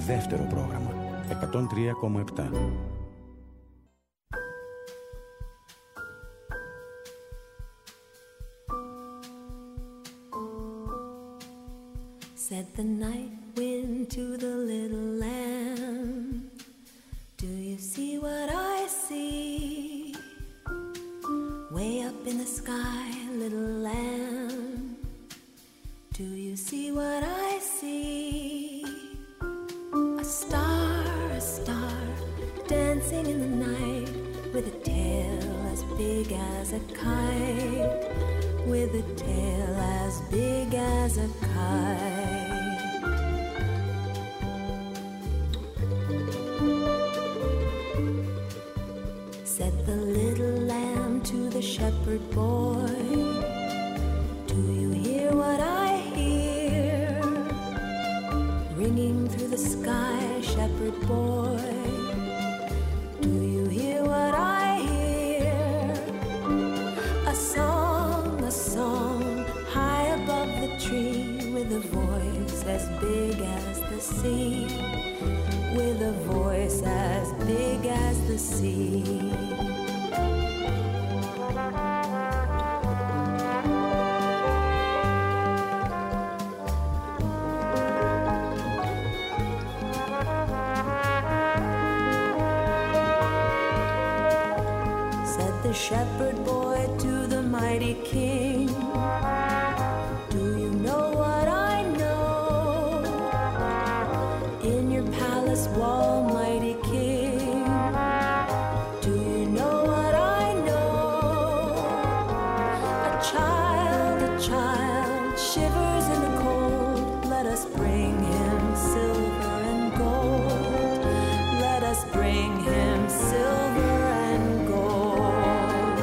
δεύτερο πρόγραμμα, 103,7. Said the night wind to the little lamb, do you see what I see? Way up in the sky, little lamb, do you see what I see? A star, dancing in the night, with a tail as big as a kite, with a tail as big as a kite. Said the little lamb to the shepherd boy, do you hear what I hear? Ringing through the sky, shepherd boy, do you hear what I hear? A song, high above the tree, with a voice as big as the sea, with a voice as big as the sea. Said the shepherd boy to the mighty king, do you know what I know? In your palace wall, mighty king, do you know what I know? A child shivers in the cold. Let us bring him silver and gold. Let us bring him silver and gold.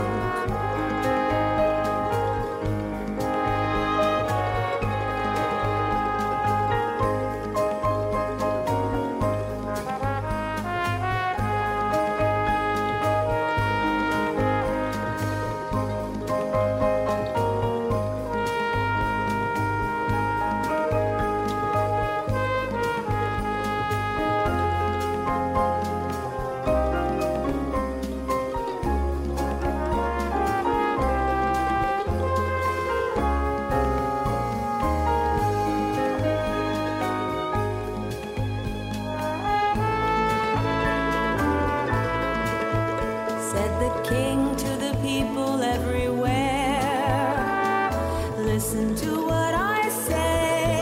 Said the king to the people everywhere, listen to what I say.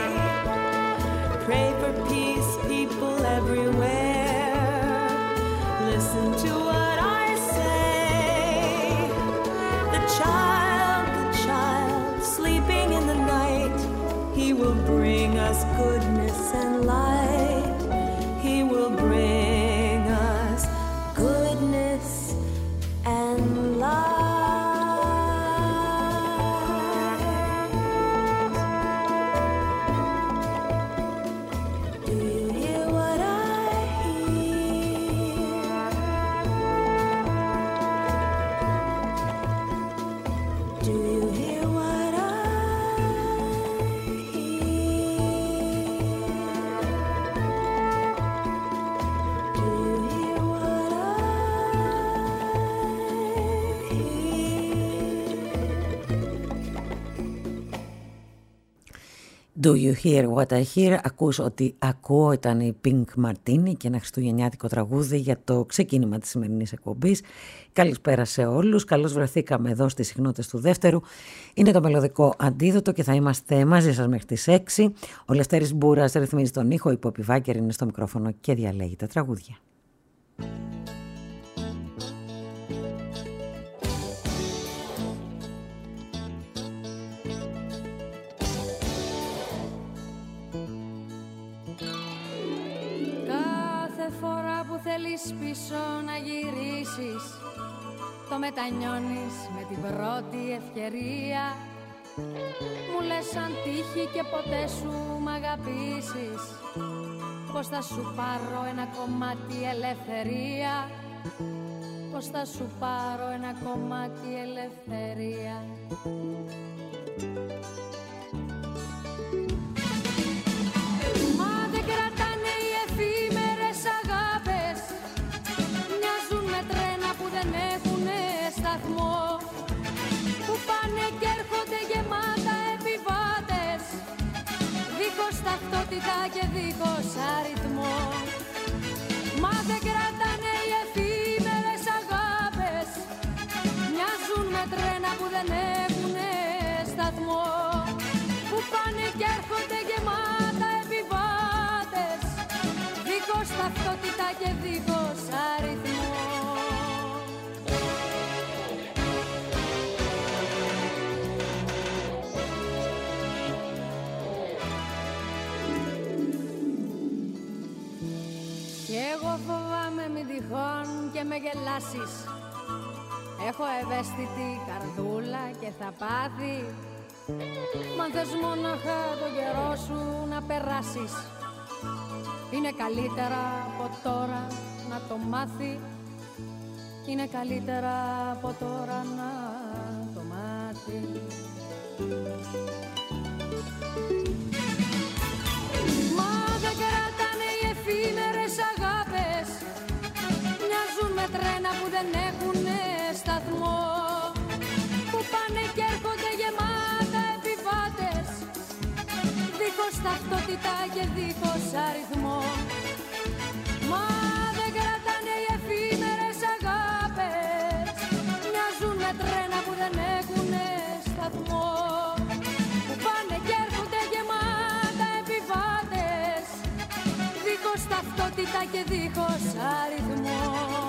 Pray for peace, people everywhere, listen to what I say. The child, sleeping in the night, he will bring us goodness and light. He will bring us goodness and light. Do you hear what I hear? Do you hear what I Do you hear what I hear? Ακούς ότι ακούω, ήταν η Pink Martini και ένα χριστουγεννιάτικο τραγούδι για το ξεκίνημα της σημερινής εκπομπής. Καλησπέρα σε όλους, καλώς βρεθήκαμε εδώ στις συχνότητες του δεύτερου. Είναι το μελωδικό αντίδοτο και θα είμαστε μαζί σας μέχρι τις 6. Ο Λευτέρης Μπούρας ρυθμίζει τον ήχο, η Πόπη Βάκερ είναι στο μικρόφωνο και διαλέγει τα τραγούδια. Θέλεις πίσω να γυρίσεις, το μετανιώνεις με την πρώτη ευκαιρία. Μου λες αν τύχει και ποτέ σου μ' αγαπήσεις, πως θα σου πάρω ένα κομμάτι ελευθερία, πως θα σου πάρω ένα κομμάτι ελευθερία. Μα δεν κρατάνε οι ταυτότητα και δίχως αριθμό. Μα δεν κρατάνε οι εφήμερες αγάπες, μοιάζουν με τρένα που δεν έχουνε σταθμό, που πάνε και έρχονται γεμάτα επιβάτες, δίχως ταυτότητα και δίχως αριθμό. Κι εγώ φοβάμαι μην τυχόν και με γελάσεις, έχω ευαίσθητη καρδούλα και θα πάθει. Μα θες μόναχα το καιρό σου να περάσεις, είναι καλύτερα από τώρα να το μάθει. Είναι καλύτερα από τώρα να το μάθει. Μα δεν κρατάνε οι εφήμερες αγάπες, μοιάζουν με τρένα που δεν έχουνε σταθμό, που πάνε και έρχονται γεμάτα επιβάτες, δίχως ταυτότητα και δίχως αριθμό. Μα δεν κρατάνε οι εφήμερες αγάπες, μοιάζουν με τρένα που δεν έχουνε σταθμό, που πάνε και έρχονται γεμάτα επιβάτες, δίχως ταυτότητα και δίχως αριθμό.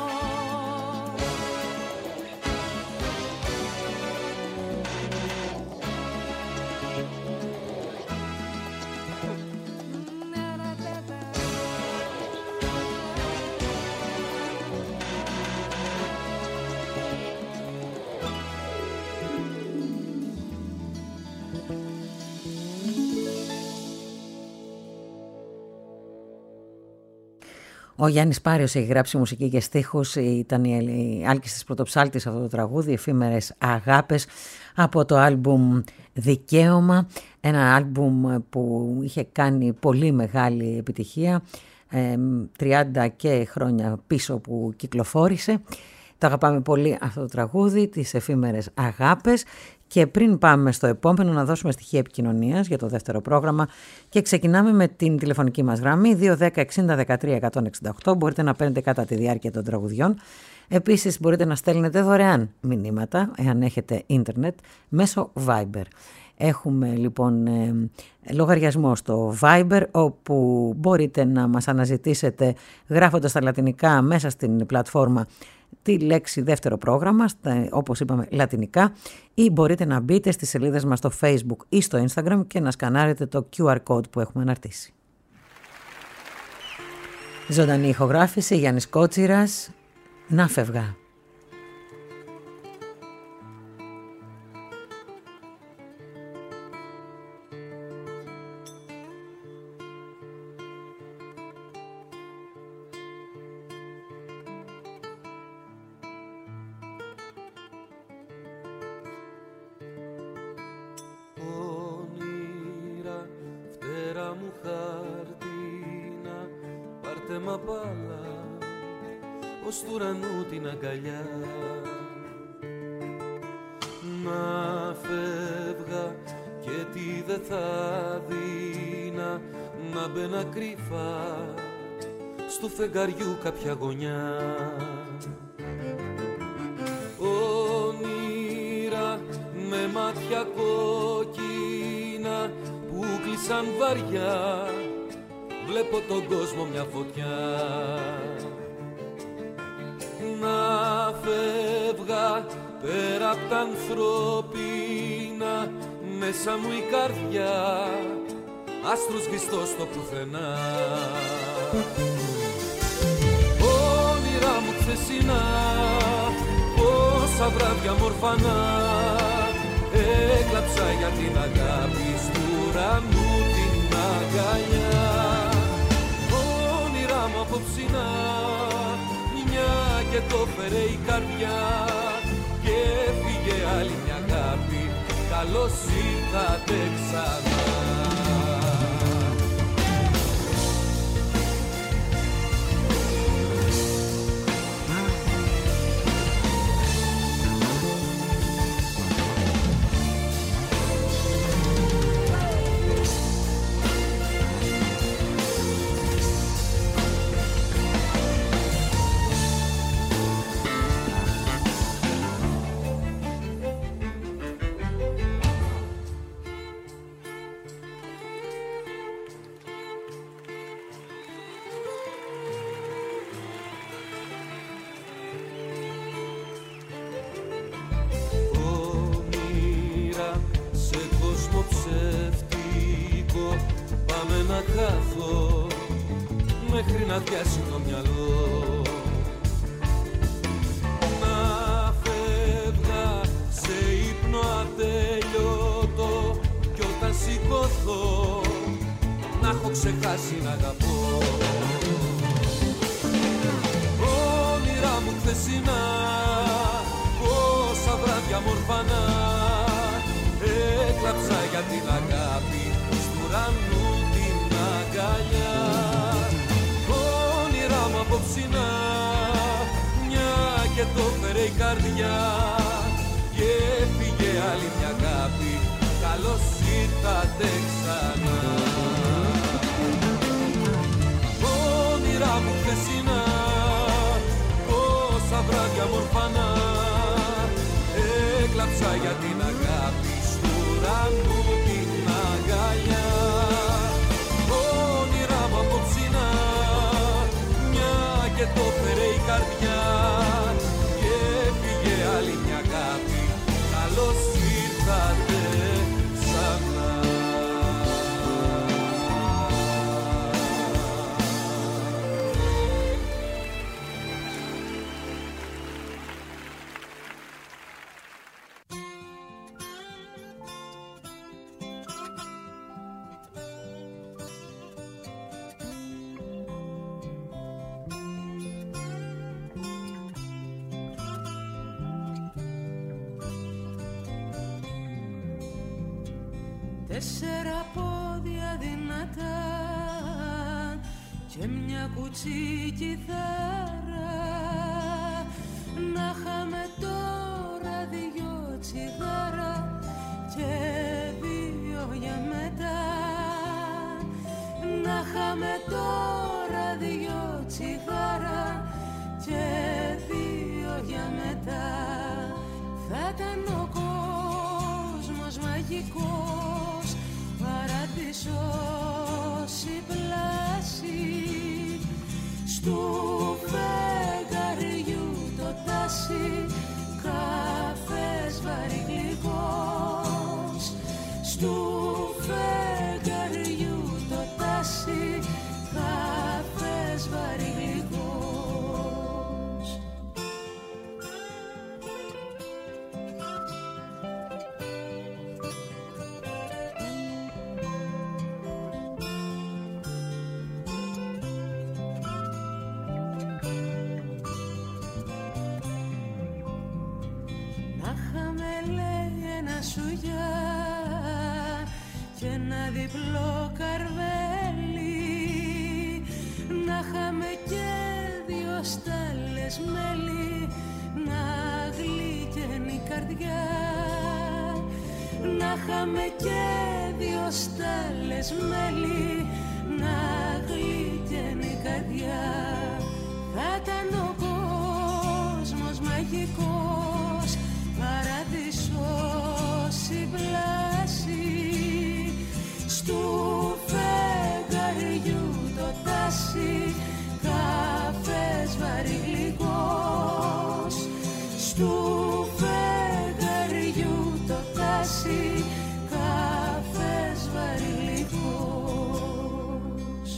Ο Γιάννης Πάριος έχει γράψει μουσική και στίχους, ήταν η Άλκης της Πρωτοψάλτης αυτό το τραγούδι, εφήμερες αγάπες, από το άλμπουμ Δικαίωμα, ένα άλμπουμ που είχε κάνει πολύ μεγάλη επιτυχία, 30 και χρόνια πίσω που κυκλοφόρησε. Το αγαπάμε πολύ αυτό το τραγούδι, τις εφήμερες αγάπες. Και πριν πάμε στο επόμενο, να δώσουμε στοιχεία επικοινωνίας για το δεύτερο πρόγραμμα και ξεκινάμε με την τηλεφωνική μας γραμμή 210-60-13-168. Μπορείτε να παίρνετε κατά τη διάρκεια των τραγουδιών. Επίσης μπορείτε να στέλνετε δωρεάν μηνύματα, εάν έχετε ίντερνετ, μέσω Viber. Έχουμε λοιπόν λογαριασμό στο Viber, όπου μπορείτε να μας αναζητήσετε γράφοντας τα λατινικά μέσα στην πλατφόρμα τη λέξη δεύτερο πρόγραμμα, όπως είπαμε λατινικά, ή μπορείτε να μπείτε στις σελίδες μας στο Facebook ή στο Instagram και να σκανάρετε το QR code που έχουμε αναρτήσει. Ζωντανή ηχογράφηση, Γιάννης Κότσιρας, «Να φεύγα». Ως του ουρανού την αγκαλιά. Να φεύγα και τι δε θα δίνα, να μπαίνα κρύφα στο φεγγαριού κάποια γωνιά. Όνειρα με μάτια κόκκινα που κλείσαν βαριά, βλέπω τον κόσμο μια φωτιά. Να φεύγα πέρα απ' τα ανθρώπινα, μέσα μου η καρδιά άστρος σβηστός στο πουθενά. Όνειρα μου ξεσυνά, πόσα βράδια μορφανά, έκλαψα για την αγάπη στου ουρανού την αγκαλιά. Όνειρα μου απόψινά, και το φέρε η καρδιά και έφυγε άλλη μια αγάπη, καλώς ήρθατε ξανά. χάθω μέχρι να πιάσει το μυαλό. Να φεύγα σε ύπνο ατέλειωτο κι όταν σηκωθώ να έχω ξεχάσει να αγαπώ. Όνειρά μου χθεσινά, πόσα βράδια μορφανά, έκλαψα για την αγάπη στου ουρανού την αγκαλιά. Όνειρά μου απόψινά, μια και το φέρε η καρδιά και έφυγε άλλη μια αγάπη, καλώς ήρθατε ξανά. Όνειρά μου χθεσινά, πόσα βράδια μορφανά, έκλαψα για την αγάπη στου ουρανού την αγκαλιά. Όνειρά μου απόψινά, μια και το φέρε η καρδιά και έφυγε άλλη μια αγάπη, καλώς ήρθατε ξανά. Τέσσερα πόδια δυνατά και μια κουτσή κιθάρα, να είχαμε τώρα δυο τσιγάρα και δύο για μετά. Να είχαμε τώρα δυο τσιγάρα και δύο για μετά. Θα ήταν ο κόσμος μαγικός, παράδεισος η πλάση, στου φεγγαριού το τάσι, καφές βαρύ γλυκός. Στου φεγγαριού το τάσι, καφές βαρύ γλυκός. Σουγιά και ένα διπλό καρβέλι, να είχαμε και δύο στάλες μέλι, να γλυκαίνει η καρδιά. Να είχαμε και δύο στάλες μέλι, να γλυκαίνει η καρδιά. Θα ήταν ο κόσμος μαγικός, παράδεισος η πλάση, στου φεγγαριού το τάσι, καφές βαρύ γλυκός. Στου φεγγαριού το τάσι, καφές βαρύ γλυκός.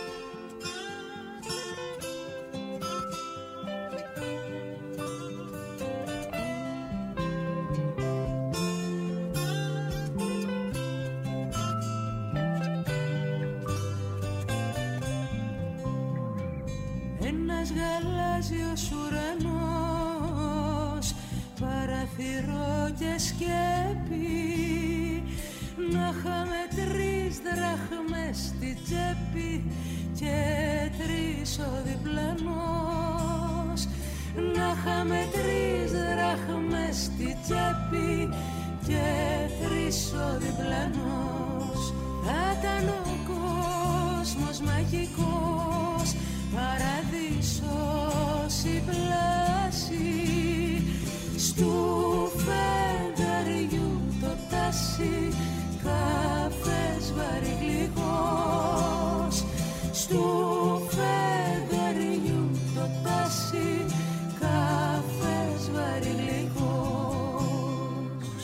Ένας γαλάζιος ουρανός, παραθυρό και σκέπη, να είχαμε 3 δραχμές στη τσέπη και 3 ο διπλανός. Να είχαμε 3 δραχμές στη τσέπη και 3 ο διπλανός. Θα ήταν ο κόσμος μαγικός, παράδεισος η πλάση, στου φεγγαριού το τάσι, καφές βαρύ γλυκός. Στου φεγγαριού το τάσι, καφές βαρύ γλυκός.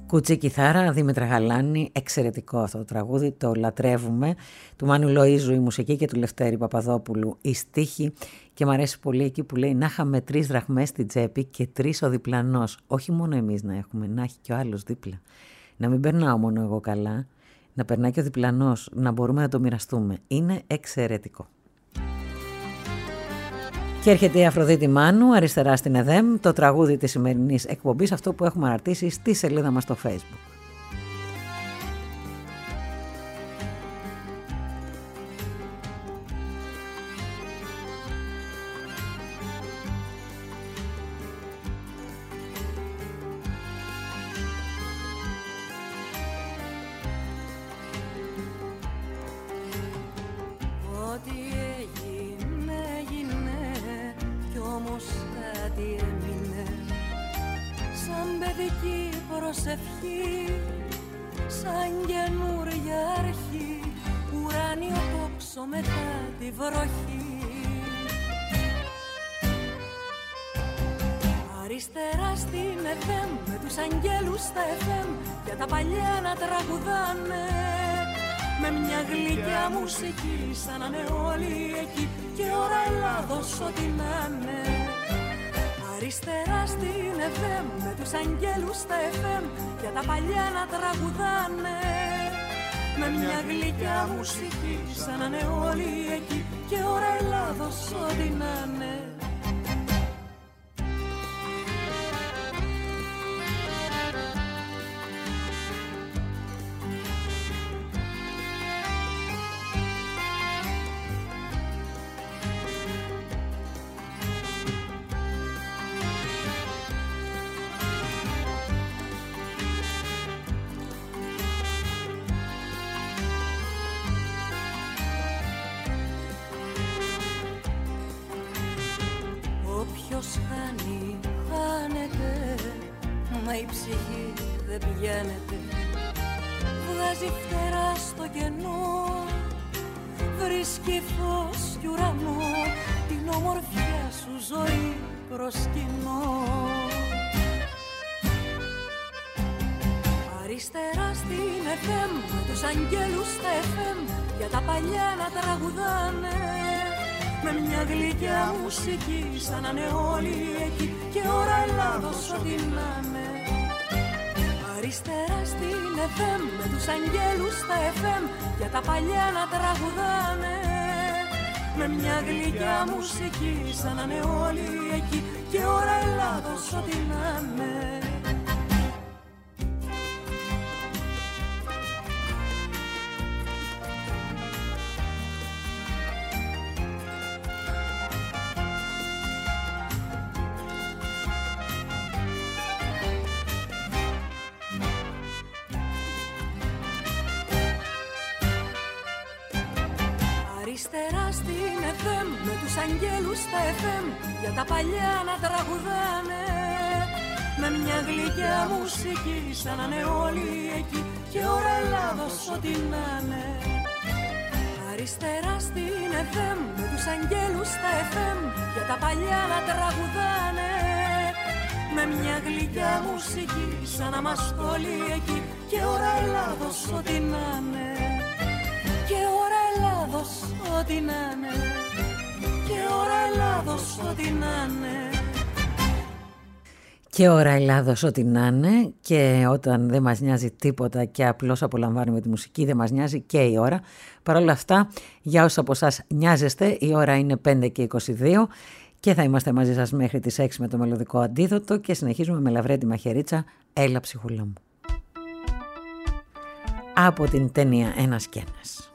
Κουτσή κιθάρα, Δήμητρα Γαλάνη, εξαιρετικό αυτό το τραγούδι, το λατρεύουμε. Του Μάνου Λοΐζου η μουσική και του Λευτέρη Παπαδόπουλου η στίχη. Και μου αρέσει πολύ εκεί που λέει να είχαμε 3 δραχμές στην τσέπη και 3 ο διπλανός. Όχι μόνο εμείς να έχουμε, να έχει και ο άλλος δίπλα. Να μην περνάω μόνο εγώ καλά, να περνάει και ο διπλανός, να μπορούμε να το μοιραστούμε. Είναι εξαιρετικό. Και έρχεται η Αφροδίτη Μάνου, αριστερά στην ΕΔΕΜ, το τραγούδι της σημερινής εκπομπής, αυτό που έχουμε αναρτήσει στη σελίδα μας στο Facebook. Σαν καινούρια αρχή, ουράνιο τόξο μετά τη βροχή. Αριστερά στην FM, με τους αγγέλους στα FM, για τα παλιά να τραγουδάνε. Με μια γλυκιά μουσική, σαν να είναι όλοι εκεί, και ώρα Ελλάδος ό,τι να είναι. Αριστερά στην FM, με τους αγγέλους στα FM, για τα παλιά να τραγουδάνε. Με μια γλυκιά μουσική, σαν να είναι όλοι εκεί, και ώρα Ελλάδος ό,τι να είναι. Η ψυχή δεν πηγαίνεται, βγάζει φτερά στο κενό, βρίσκει φως κι ουρανό, την όμορφιά σου ζωή προσκυνώ. Αριστερά στην FM, με τους αγγέλους στα FM, για τα παλιά να τραγουδάνε. Με μια γλυκιά μουσική, σαν να είναι όλοι εκεί, και ώρα Ελλάδος ό,τι να είναι. Αριστερά στην FM, με τους αγγέλους στα FM, για τα παλιά να τραγουδάνε. Με μια γλυκιά μουσική, σαν να είναι όλοι εκεί, και ώρα Ελλάδος ό,τι να είναι. Αριστερά στην FM, με τους αγγέλους στα FM, για τα παλιά να τραγουδάνε. Με μια γλυκιά μουσική, σαν να είναι όλοι εκεί, και ώρα Ελλάδος ό,τι να είναι. Αριστερά στην FM, με τους αγγέλους στα FM, για τα παλιά να τραγουδάνε. Με μια γλυκιά μουσική, σαν να είμαστε όλοι εκεί, και ώρα Ελλάδος ό,τι να είναι. Και ώρα Ελλάδος ό,τι να είναι, και ώρα Ελλάδος ό,τι να είναι. Και ώρα Ελλάδος ό,τι να είναι, και όταν δεν μας νοιάζει τίποτα και απλώς απολαμβάνουμε τη μουσική, δεν μας νοιάζει και η ώρα. Παρ' όλα αυτά, για όσους από εσάς νοιάζεστε, η ώρα είναι 5 και 22 και θα είμαστε μαζί σας μέχρι τις 6 με το μελωδικό αντίδοτο και συνεχίζουμε με Λαβρέντη Μαχαιρίτσα, έλα ψυχούλα μου. Από την ταινία Ένας κι ένας.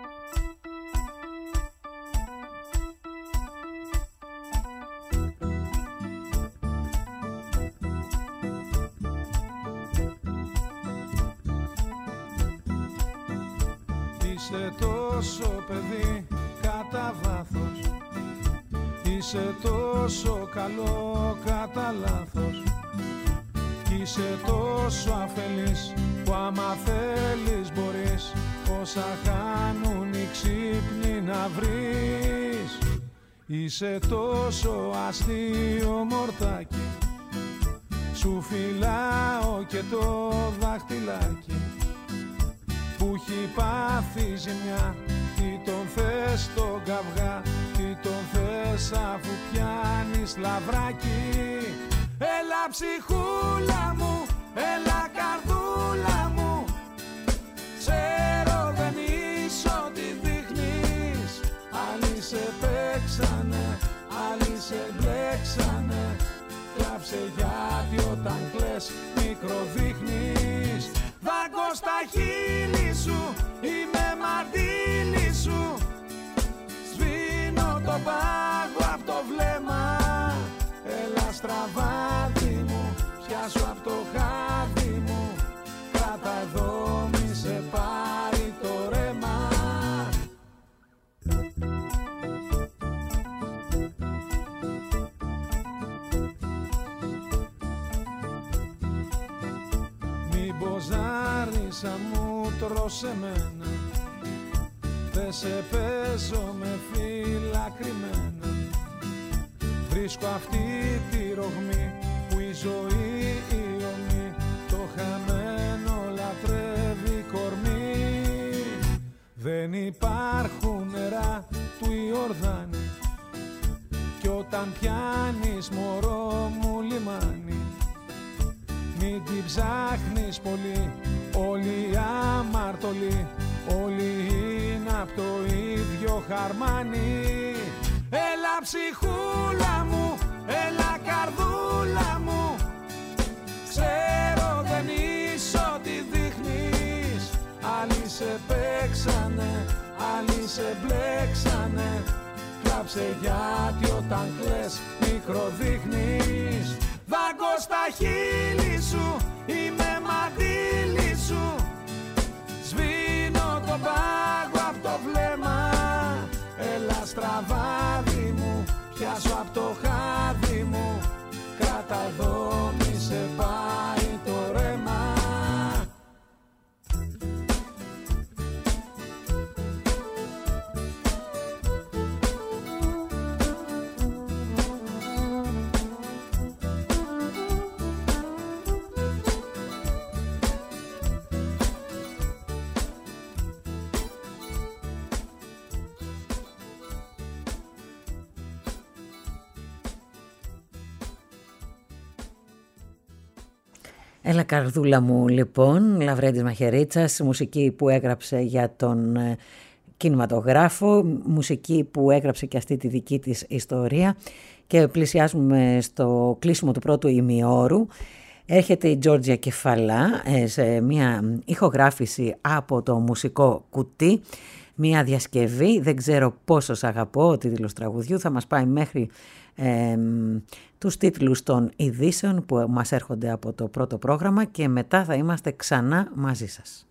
Είσαι τόσο παιδί κατά βάθος, είσαι τόσο καλό κατά λάθος, είσαι τόσο αφελής που άμα θέλεις μπορείς όσα χάνουν οι ξύπνοι να βρεις. Είσαι τόσο αστείο μορτάκι, σου φυλάω και το δάχτυλάκι που έχει πάθει ζημιά. Τι τον θες τον καυγά, τι τον θες αφού πιάνεις λαβράκι. Έλα ψυχούλα μου, έλα καρδούλα μου, ξέρω δεν είσαι ό,τι δείχνεις. Άλλοι σε παίξανε, άλλοι σε μπλέξανε. Κλάψε γιατί όταν κλαις μικροδείχνεις. Δάγκω στα χείλη σου, είμαι μαντήλι σου. Σβήνω το πάγο απ' το βλέμμα. Έλα στραβάτι μου, πιάσου απ' το χάδι μου. Κράτα εδώ μη σε πάρει το ρέμα. Μην ποζάρισα μου τρως εμένα, δεν σε παίζω με φύλλα κρυμμένα. Βρίσκω αυτή τη ρογμή που η ζωή η ομή το χαμένο λατρεύει κορμί. Δεν υπάρχουν νερά του Ιορδάνη κι όταν πιάνεις μωρό μου λιμάνι. Μην την ψάχνεις πολύ, όλοι αμαρτωλοί, όλοι είναι απ' το ίδιο χαρμάνι. Έλα ψυχούλα μου, έλα καρδούλα μου, ξέρω δεν είσαι ό,τι δείχνεις. Άλλοι σε παίξανε, άλλοι σε μπλέξανε. Κλάψε γιατί όταν κλαις μικροδείχνεις. Δάγκω στα χείλη σου, είμαι μαντήλι σου. Σβήνω το πάγο απ' το βλέμμα. Έλα στραβάδι μου, πιάσω απ' το χάδι μου. Κράτα εδώ μη σε πάει το ρέμα. Έλα καρδούλα μου λοιπόν, Λαβρέντης Μαχαιρίτσας, μουσική που έγραψε για τον κινηματογράφο, μουσική που έγραψε και αυτή τη δική της ιστορία και πλησιάζουμε στο κλείσιμο του πρώτου ημιώρου. Έρχεται η Τζόρτζια Κεφαλά σε μια ηχογράφηση από το μουσικό κουτί, μια διασκευή, δεν ξέρω πόσο σ' αγαπώ, ο τίτλος τραγουδιού θα μας πάει μέχρι τους τίτλους των ειδήσεων που μας έρχονται από το πρώτο πρόγραμμα και μετά θα είμαστε ξανά μαζί σας.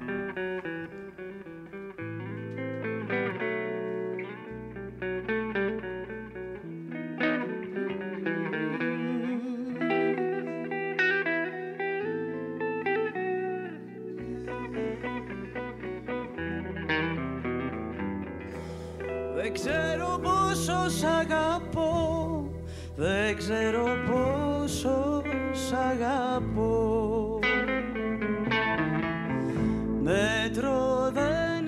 Δεν ξέρω πόσο σ' αγαπώ, δεν ξέρω πόσο σ' αγαπώ. Μέτρο δεν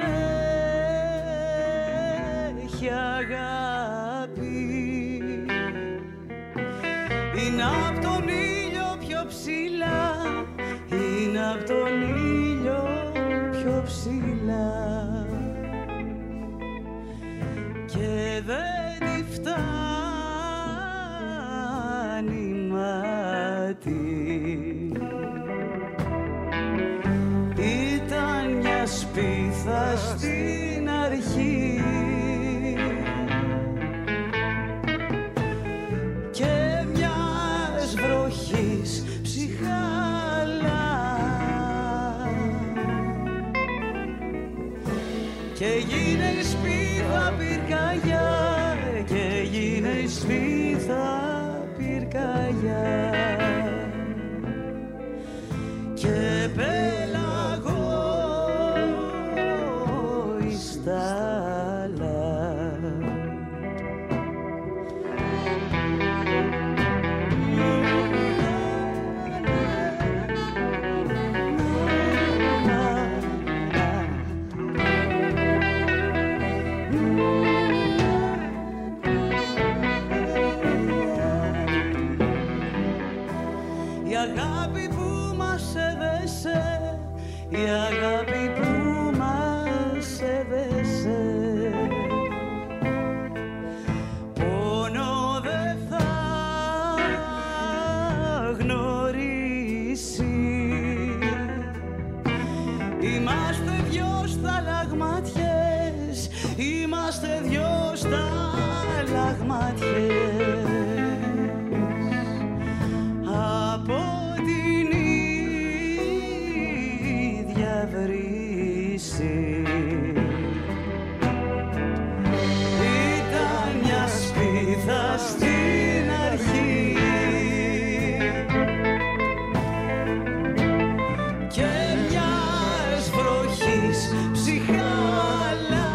έχει αγάπη. Είναι απ' τον ήλιο πιο ψηλά, είναι απ' τον ήλιο πιο ψηλά. Και δεν τη φτάνει μάτι. Ήταν μια σπίθα στην αρχή και μιας βροχής ψυχάλα και έγινε η σπίθα πυρκαγιά και έγινε η σπίθα πυρκαγιά και πέλαγω η στάλα. η αγάπη που μας έδεσε. Πόνο δεν θα γνωρίσει. Είμαστε δυο σταλαγμάτιες, είμαστε δυο σταλαγμάτιες από την ίδια βρύση. Ήταν μια σπίθα στην αρχή και μιας βροχής ψυχάλα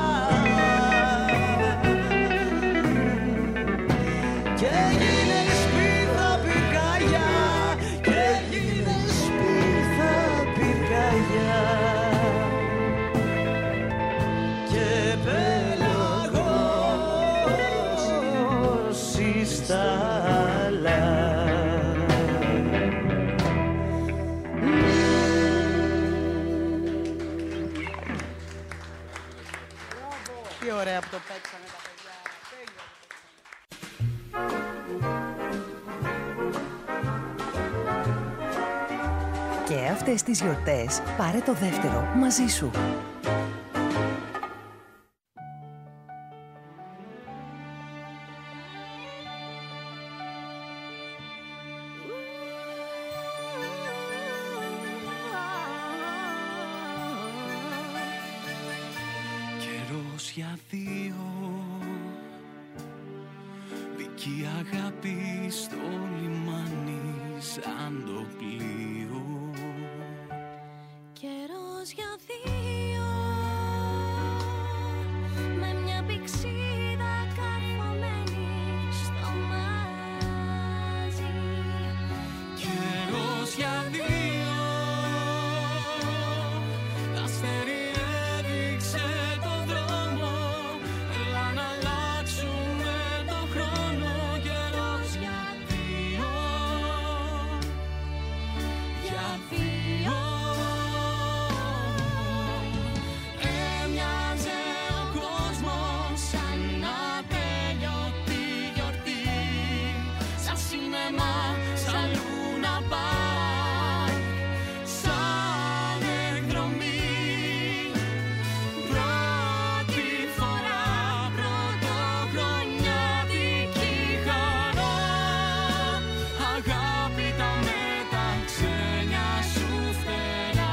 και έγινε σπίθα πυρκαγιά και έγινε σπίθα πυρκαγιά και πέλαγος στάλα. Τι ωραία που το παίξανε τα παιδιά. Και αυτές τις γιορτές πάρε το δεύτερο μαζί σου. Καιρός για δύο, δική αγάπη στο λιμάνι σαν το πλοίο. Καιρός για δύο, με μια πηξίδα καρφωμένη στο μάζι. Καιρός για δύο, αστέρι έδειξε το δρόμο, έλα να αλλάξουμε το χρόνο. Καιρός για δύο, για δύο. Έμοιαζε ο κόσμος σαν ατέλειωτη γιορτή, σαν σινεμά, σαν Λούνα Παρκ, σαν εκδρομή. Πρώτη φορά, πρωτοχρονιάτικη χαρά, αγάπη τα μεταξένια σου φτερά.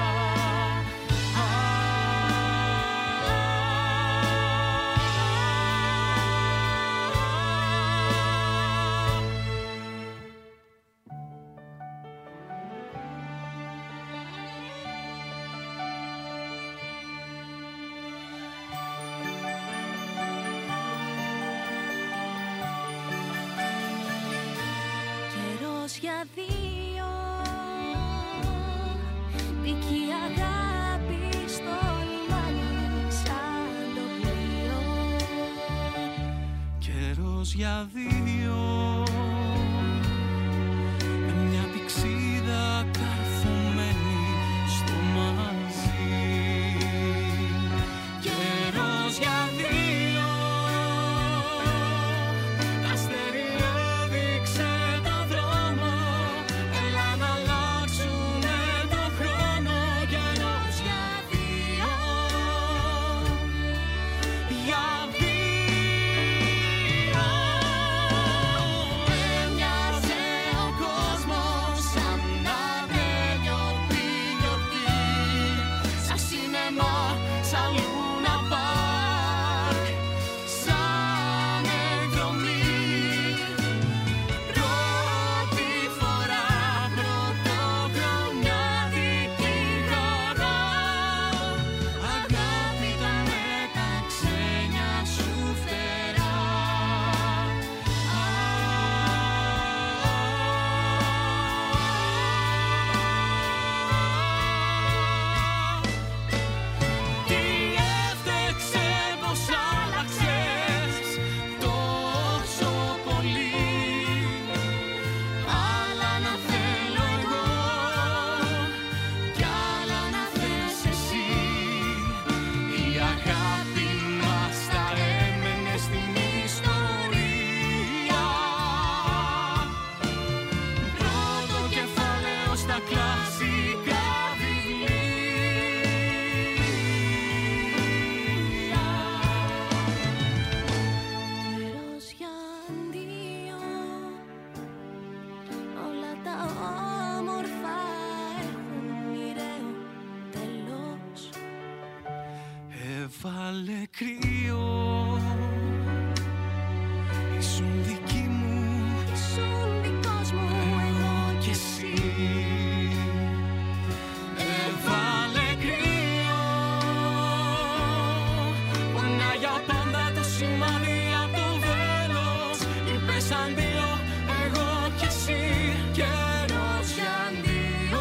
Καιρός για δύο, δική αγάπη στο λιμάνι σαν το πλοίο. Καιρός για δύο, με μια πηξίδα καρφωμένη στο μαζί. Καιρός για δύο, αστέρι έδειξε το δρόμο, έλα να αλλάξουμε το χρόνο. Καιρός για δύο, για δύο. Έβαλε κρύο, ήσουν δική μου, ήσουν δικός μου, εγώ κι εσύ. Έβαλε κρύο, πονά για πάντα το σημάδι απ' το βέλος. Είπες αντίο, εγώ κι εσύ, καιρός για αντίο.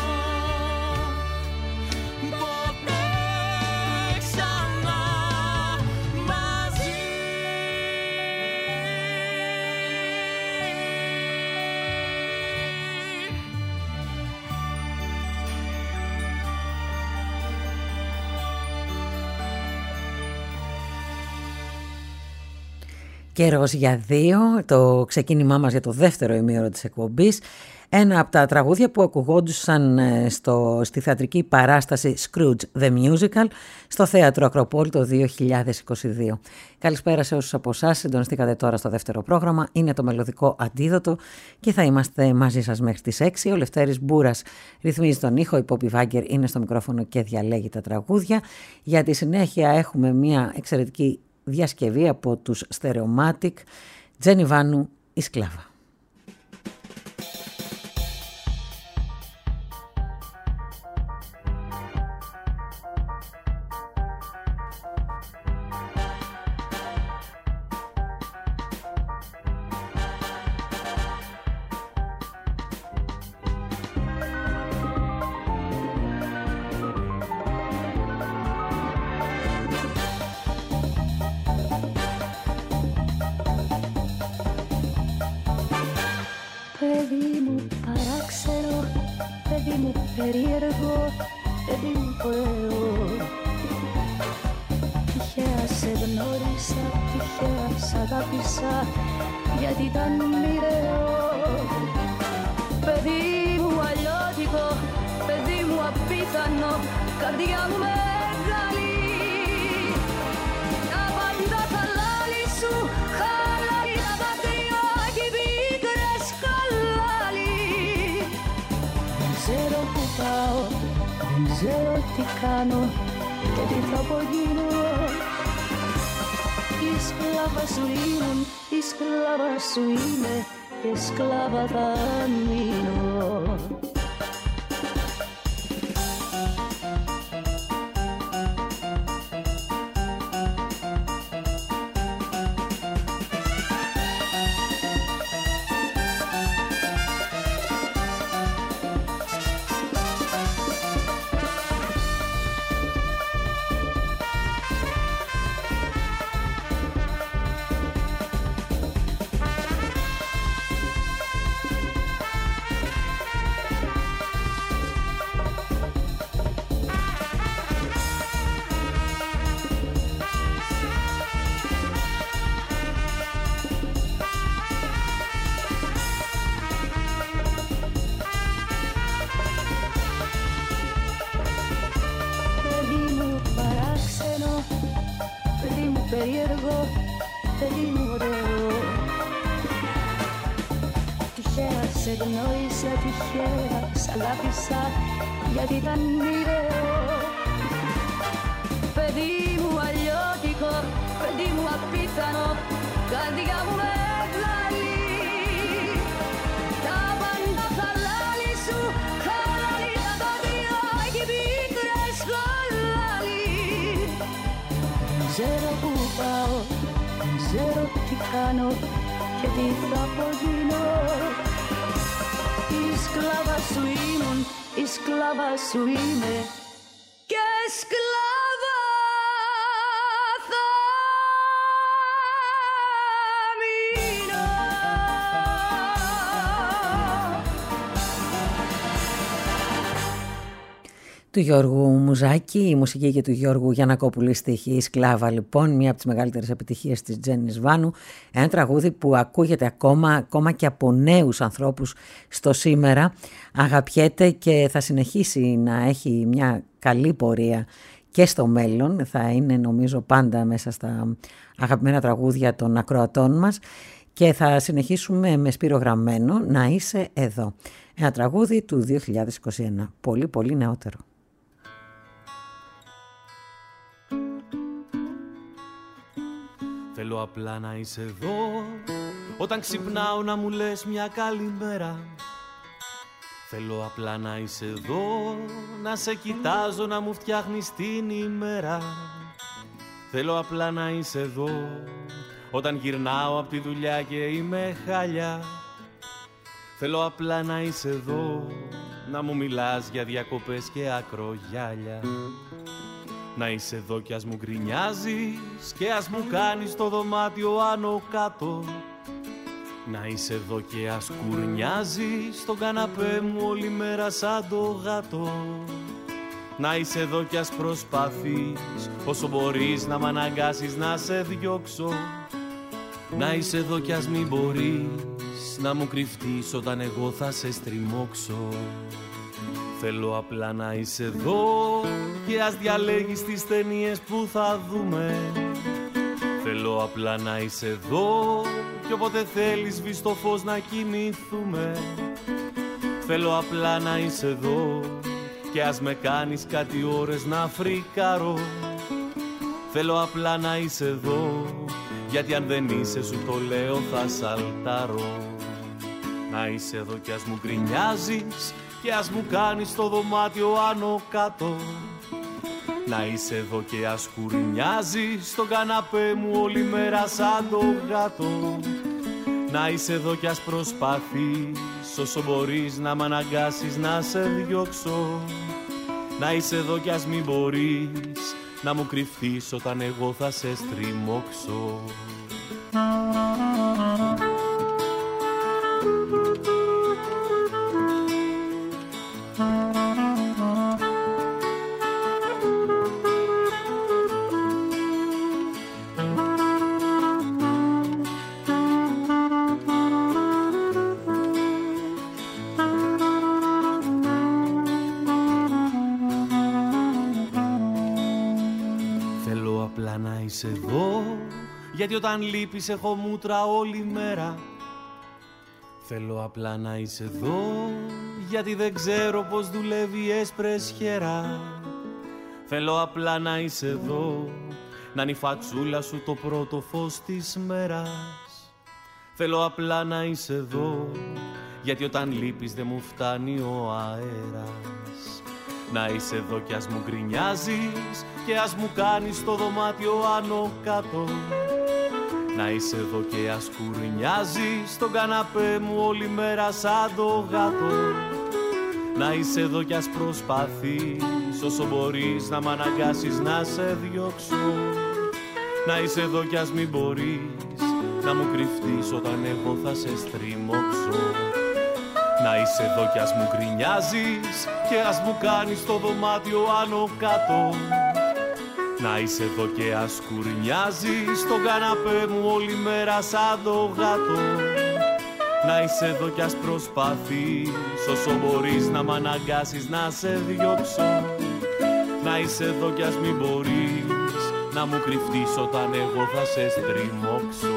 Ποτέ ξανά μαζί. Καιρός για δύο, το ξεκίνημά μας για το δεύτερο ημίωρο της εκπομπής. Ένα από τα τραγούδια που ακουγόντουσαν στη θεατρική παράσταση Scrooge The Musical στο Θέατρο Ακροπόλη το 2022. Καλησπέρα σε όσους από εσάς συντονιστήκατε τώρα στο δεύτερο πρόγραμμα. Είναι το μελωδικό αντίδοτο και θα είμαστε μαζί σας μέχρι τις 6. Ο Λευτέρης Μπούρας ρυθμίζει τον ήχο, η Πόπη Βάγκερ είναι στο μικρόφωνο και διαλέγει τα τραγούδια. Για τη συνέχεια έχουμε μια εξαιρετική διασκευή από τους Stereomatic, Τζένι Βάνου, η Σκλάβα. Παιδί μου παράξενο, παιδί μου περίεργο, παιδί μου ωραίο. Τυχαία σε γνώρισα, τυχαία σ' αγάπησα, γιατί ήταν μοιραίο. Παιδί μου αλλιώτικο, παιδί μου απίθανο, καρδιά μου μεγάλη. Τα πάντα χαλάλι σου, χαλάλι τα πατριά κι πίκρες χαλάλι. Δεν ξέρω που πάω, δεν ξέρω τι κάνω και τι θα απογίνω. Η σκλάβα σου ήμουν, η σκλάβα σου είμαι και σκλάβα θα μείνω. Περίεργο, παιδί μου ωραίο. Τυχαία σε γνώρισα, τυχαία σ' αγάπησα, γιατί ήταν μοιραίο. Παιδί μου αλλιώτικο, παιδί μου απίθανο, καρδιά μου μεγάλη. Τα πάντα χαλάλι σου, χαλάλι τα πατριά κι πίκρες χαλάλι. Δεν ξέρω που πάω, δεν ξέρω τι κάνω και τι θα απογίνω. Η σκλάβα σου ήμουν, η σκλάβα σου είμαι και σκλάβα θα μείνω. Του Γιώργου Μουζάκη, η μουσική και του Γιώργου Γιαννακόπουλη στίχη. Η Σκλάβα, λοιπόν, μία από τις μεγαλύτερες επιτυχίες της Τζένις Βάνου. Ένα τραγούδι που ακούγεται ακόμα και από νέους ανθρώπους στο σήμερα. Αγαπιέται και θα συνεχίσει να έχει μια καλή πορεία και στο μέλλον. Θα είναι, νομίζω, πάντα μέσα στα αγαπημένα τραγούδια των ακροατών μας. Και θα συνεχίσουμε με Σπύρο Γραμμένο, «Να είσαι εδώ». Ένα τραγούδι του 2021, πολύ πολύ νεότερο. Θέλω απλά να είσαι εδώ, όταν ξυπνάω να μου λες μια καλημέρα. Θέλω απλά να είσαι εδώ, να σε κοιτάζω, να μου φτιάχνεις την ημέρα. Θέλω απλά να είσαι εδώ, όταν γυρνάω από τη δουλειά και είμαι χάλια. Θέλω απλά να είσαι εδώ, να μου μιλάς για διακοπές και ακρογιάλια. Να είσαι εδώ κι ας μου γκρινιάζεις και ας μου κάνεις το δωμάτιο άνω κάτω. Να είσαι εδώ και ας κουρνιάζεις στον καναπέ μου όλη μέρα σαν το γάτο. Να είσαι εδώ κι ας προσπαθείς όσο μπορείς να μ' αναγκάσεις να σε διώξω. Να είσαι εδώ κι ας μην μπορείς να μου κρυφτείς όταν εγώ θα σε στριμώξω. Θέλω απλά να είσαι εδώ και ας διαλέγεις τις ταινίες που θα δούμε. Θέλω απλά να είσαι εδώ κι όποτε θέλεις σβήσεις το φως να κοιμηθούμε. Θέλω απλά να είσαι εδώ και ας με κάνεις κάτι ώρες να φρικάρω. Θέλω απλά να είσαι εδώ, γιατί αν δεν είσαι σου το λέω θα σαλτάρω. Να είσαι εδώ κι ας μου γκρινιάζεις και ας μου κάνεις το δωμάτιο άνω κάτω. Να είσαι εδώ και ας κουρνιάζεις στον καναπέ μου όλη μέρα σαν το γάτο. Να είσαι εδώ κι ας προσπαθείς όσο μπορείς να μ' αναγκάσεις να σε διώξω. Να είσαι εδώ κι ας μην μπορείς να μου κρυφτείς όταν εγώ θα σε στριμώξω. Είσαι εδώ, γιατί όταν λείπεις έχω μούτρα όλη μέρα. Θέλω απλά να είσαι εδώ, γιατί δεν ξέρω πως δουλεύει η εσπρεσιέρα. Θέλω απλά να είσαι εδώ, να είναι η φατσούλα σου το πρώτο φως της μέρας. Θέλω απλά να είσαι εδώ, γιατί όταν λείπεις δεν μου φτάνει ο αέρας. Να είσαι εδώ κι ας μου γκρινιάζεις και ας μου κάνεις το δωμάτιο άνω κάτω. Να είσαι εδώ και ας κουρνιάζεις στον καναπέ μου όλη μέρα σαν το γάτο. Να είσαι εδώ κι ας προσπαθείς όσο μπορείς να μ' αναγκάσεις να σε διώξω. Να είσαι εδώ κι ας μην μπορείς να μου κρυφτείς όταν εγώ θα σε στριμώξω. Να είσαι εδώ κι ας μου γκρινιάζεις και ας μου κάνεις το δωμάτιο άνω κάτω. Να είσαι εδώ και ας κουρνιάζεις στον καναπέ μου όλη μέρα σαν το γάτο. Να είσαι εδώ κι ας προσπαθείς όσο μπορείς να μ' αναγκάσεις να σε διώξω. Να είσαι εδώ κι ας μην μπορείς να μου κρυφτείς όταν εγώ θα σε στριμώξω.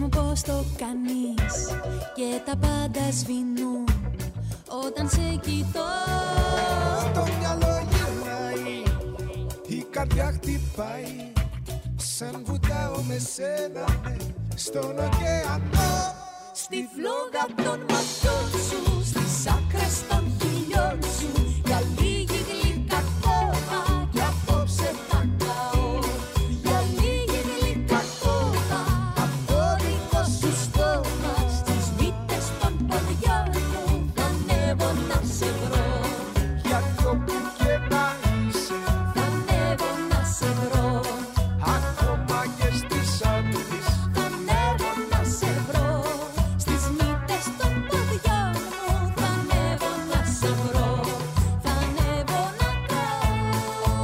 πως το κάνεις και τα πάντα σβηνούν όταν σε κοιτώ. Το μυαλό γυρνάει, η καρδιά χτυπάει, σαν βουτάω με σένα στον ωκεανό. Στη φλόγα των ματιών σου, στις άκρες των χιλιών σου, για λίγη γλυκά κόμμα κι απόψε θα καώ. Για λίγη γλυκά κόμμα απ' το δικό σου στόμα, στις μύτες των ποδιών μου θα ανέβω να σε βρω. Για κόπου και να είσαι, θα ανέβω να σε βρω. ακόμα και στις άντρες, θα ανέβω να σε βρω. Στις μύτες των ποδιών μου θα ανέβω να σε βρω. Θα ανέβω να καώ.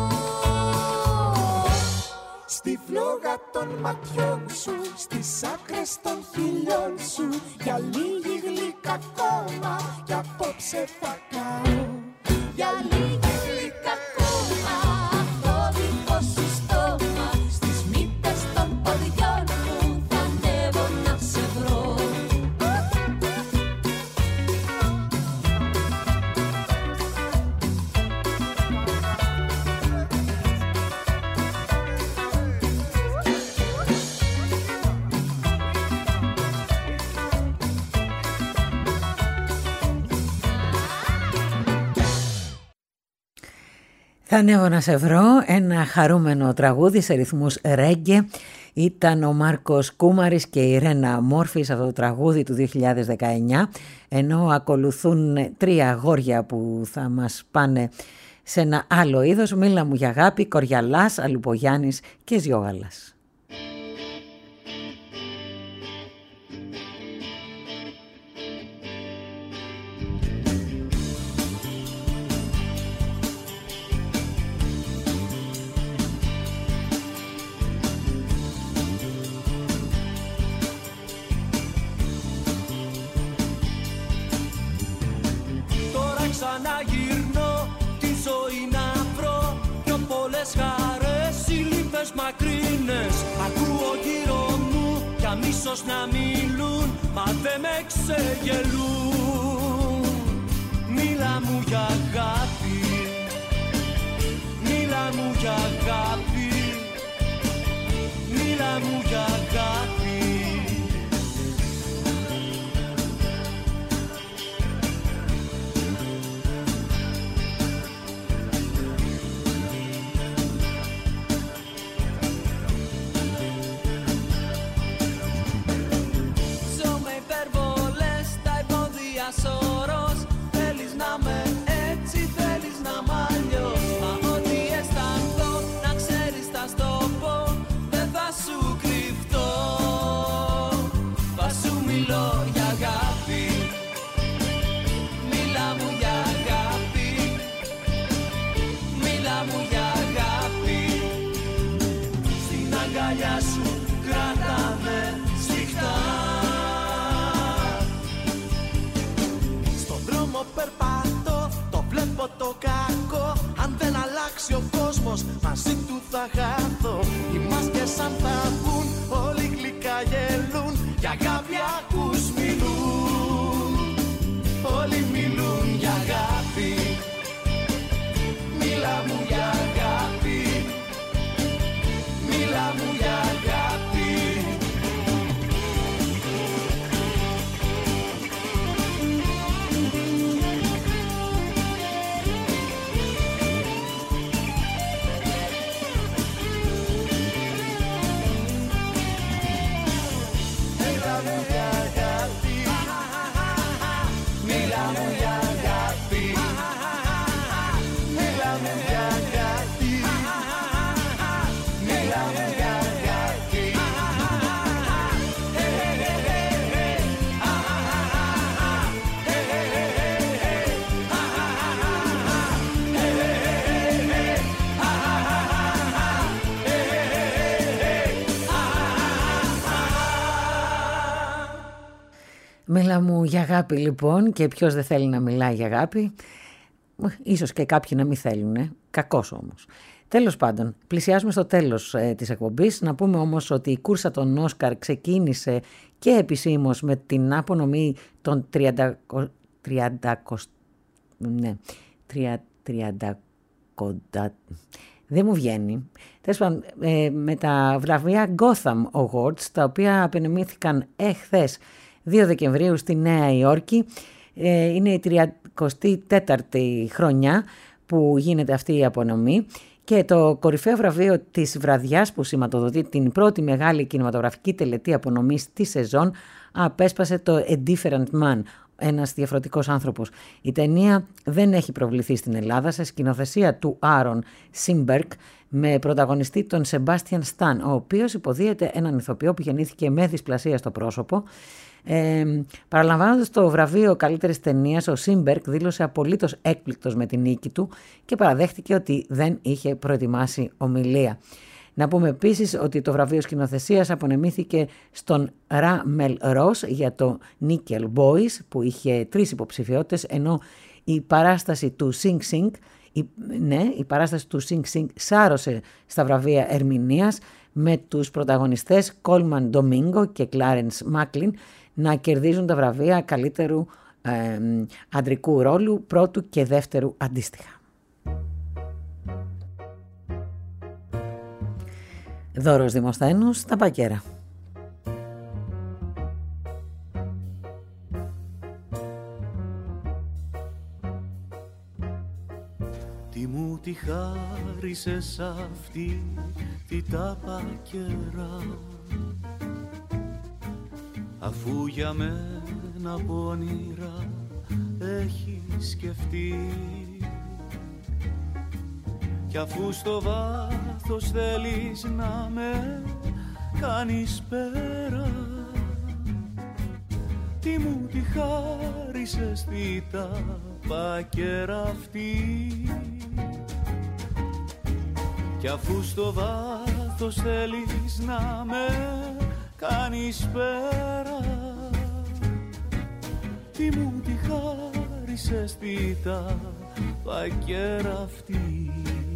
στη φλόγα των ματιών σου, στις άκρες των χιλιών σου, για λίγη γλυκά κόμμα κι απόψε θα καώ. Για λίγη γλυκά κόμμα απ' το δικό σου στόμα, στις μύτες των ποδιών μου θα ανέβω να σε βρω. Θα ανέβω να σε βρω, ένα χαρούμενο τραγούδι σε ρυθμούς ρέγγε. Ήταν ο Μάρκος Κούμαρης και η Ρένα Μόρφη σε αυτό το τραγούδι του 2019, ενώ ακολουθούν 3 αγόρια που θα μας πάνε σε ένα άλλο είδος. Μίλα μου για αγάπη, Κοριαλάς, Αλουπογιάννης και Ζιόγαλας. Ξαναγυρνώ τη ζωή να βρω, πιο πολλές χαρές, οι λύπες μακρινές. Ακούω γύρω μου για μίσος να μιλούν, μα δεν με ξεγελούν. Μίλα μου για αγάπη, μίλα μου για αγάπη, μίλα μου για αγάπη. Σωρός, θέλεις να με έτσι, θέλεις να μ' αλλιώς. Μα ό,τι αισθανθώ, να ξέρεις θα στο πω, δεν θα σου κρυφτώ. Θα σου μιλώ για αγάπη, μίλα μου για αγάπη, μίλα μου για αγάπη. Στην αγκαλιά σου κράταμε σφιχτά. Περπατώ, το βλέπω το κακό. Αν δεν αλλάξει ο κόσμος, μαζί του θα χαθώ. Οι μάσκες αν θα βγουν, όλοι γλυκά γελούν. Για αγάπη ακούς μιλούν, όλοι μιλούν για αγάπη. Μίλα μου για αγάπη, μίλα μου για αγάπη. Μίλα μου για αγάπη λοιπόν, και ποιος δεν θέλει να μιλάει για αγάπη, ίσως και κάποιοι να μην θέλουν, κακός όμως. Τέλος πάντων, πλησιάζουμε στο τέλος της εκπομπής. Να πούμε όμως ότι η κούρσα των Όσκαρ ξεκίνησε και επισήμως με την απονομή των 30 δεν μου βγαίνει. Τέλος πάντων, με τα βραβεία Gotham Awards, τα οποία απονεμήθηκαν εχθές 2 Δεκεμβρίου στη Νέα Υόρκη. Είναι η 34η χρονιά που γίνεται αυτή η απονομή και το κορυφαίο βραβείο της βραδιάς που σηματοδοτεί την πρώτη μεγάλη κινηματογραφική τελετή απονομής τη σεζόν απέσπασε το A Different Man, ένας διαφορετικός άνθρωπος. Η ταινία δεν έχει προβληθεί στην Ελλάδα σε σκηνοθεσία του Άρον Σίμπερκ με πρωταγωνιστή τον Σεμπάστιαν Σταν, ο οποίος υποδίεται έναν ηθοποιό που γεννήθηκε με δυσπλασία στο πρόσωπο. Παραλαμβάνοντας το βραβείο καλύτερης ταινίας, ο Σίμπερκ δήλωσε απολύτως έκπληκτος με την νίκη του και παραδέχτηκε ότι δεν είχε προετοιμάσει ομιλία. Να πούμε επίσης ότι το βραβείο σκηνοθεσίας απονεμήθηκε στον Ρα Μελρός για το Nickel Boys που είχε 3 υποψηφιότητες, ενώ η παράσταση του Sing Sing, η παράσταση του Sing Sing σάρωσε στα βραβεία ερμηνείας με τους πρωταγωνιστές Coleman Domingo και Clarence Macklin να κερδίζουν τα βραβεία καλύτερου αντρικού ρόλου, πρώτου και δεύτερου αντίστοιχα. Δώρος Δημοσθένους, τα Πακέρα. Τι μου τη χάρισες αυτή τη ταπακέρα, αφού για μένα πονηρά έχει σκεφτεί, κι αφού στο βάθος θέλεις να με κάνεις πέρα, τι μου τη χάρισες τη ταπακέρα αυτή, κι αφού στο βάθος θέλεις να με κάνεις πέρα, τι μου τη χάρισες τη ταπακέρα αυτή.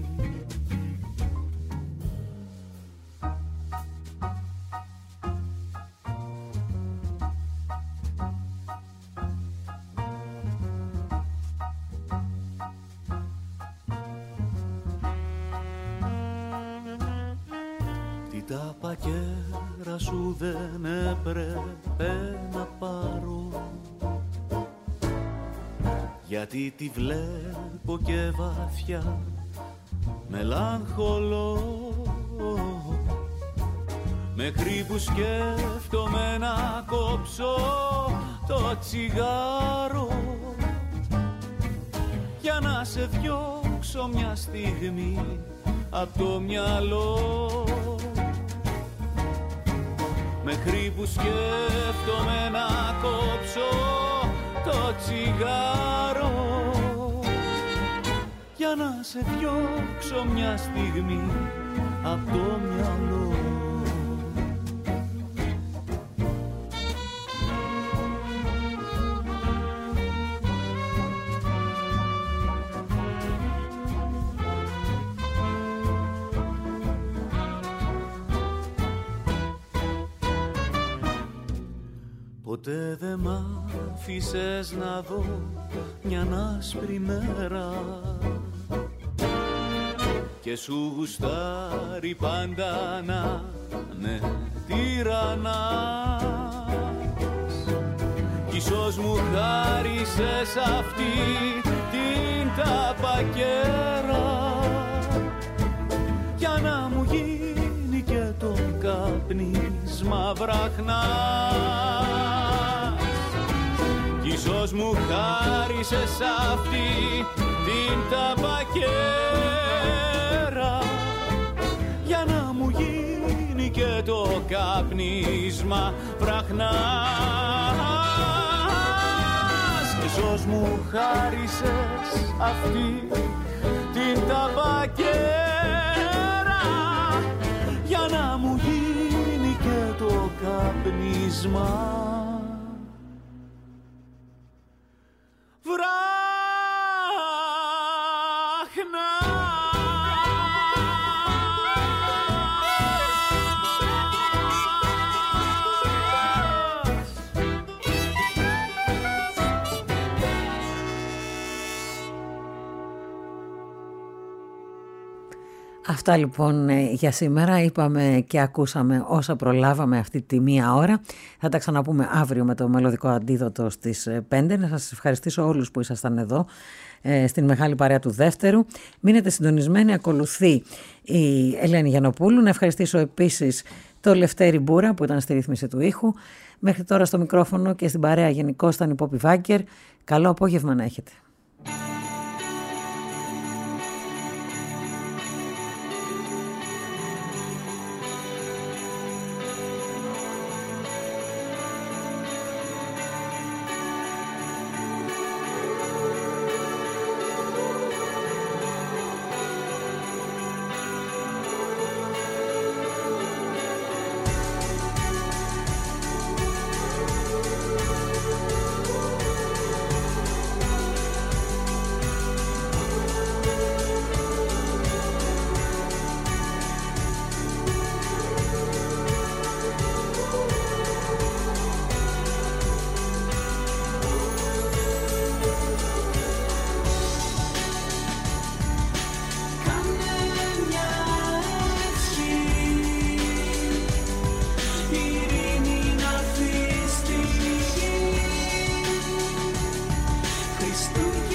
Τα πακέρα σου δεν έπρεπε να πάρω, γιατί τη βλέπω και βαθιά μελαγχολώ, μέχρι που σκέφτομαι να κόψω το τσιγάρο, για να σε διώξω μια στιγμή απ' το μυαλό, μέχρι που σκέφτομαι να κόψω το τσιγάρο, για να σε διώξω μια στιγμή απ' το μυαλό. Ποτέ δε μ' άφησες να δω μια άσπρη μέρα και σου γουστάρει πάντα να με τυραννάς, κι ίσως μου χάρισες αυτή την ταπακέρα, για να μου γίνει και το καπνίσμα βραχνάς, κι ίσως μου χάρισες αυτή την ταπακέρα, για να μου γίνει και το καπνίσμα βραχνάς, κι ίσως μου χάρισες αυτή την ταπακέρα, για να μου γίνει και το καπνίσμα βραχνάς. Αυτά λοιπόν για σήμερα. Είπαμε και ακούσαμε όσα προλάβαμε αυτή τη μία ώρα. Θα τα ξαναπούμε αύριο με το μελωδικό αντίδοτο στις 5. Να σας ευχαριστήσω όλους που ήσασταν εδώ στην μεγάλη παρέα του δεύτερου. Μείνετε συντονισμένοι, ακολουθεί η Ελένη Γιαννοπούλου. Να ευχαριστήσω επίσης το Λευτέρη Μπούρα που ήταν στη ρύθμιση του ήχου. Μέχρι τώρα στο μικρόφωνο και στην παρέα γενικώς ήταν η Πόπη Βάγκερ. Καλό απόγευμα να έχετε. Χριστούγεννα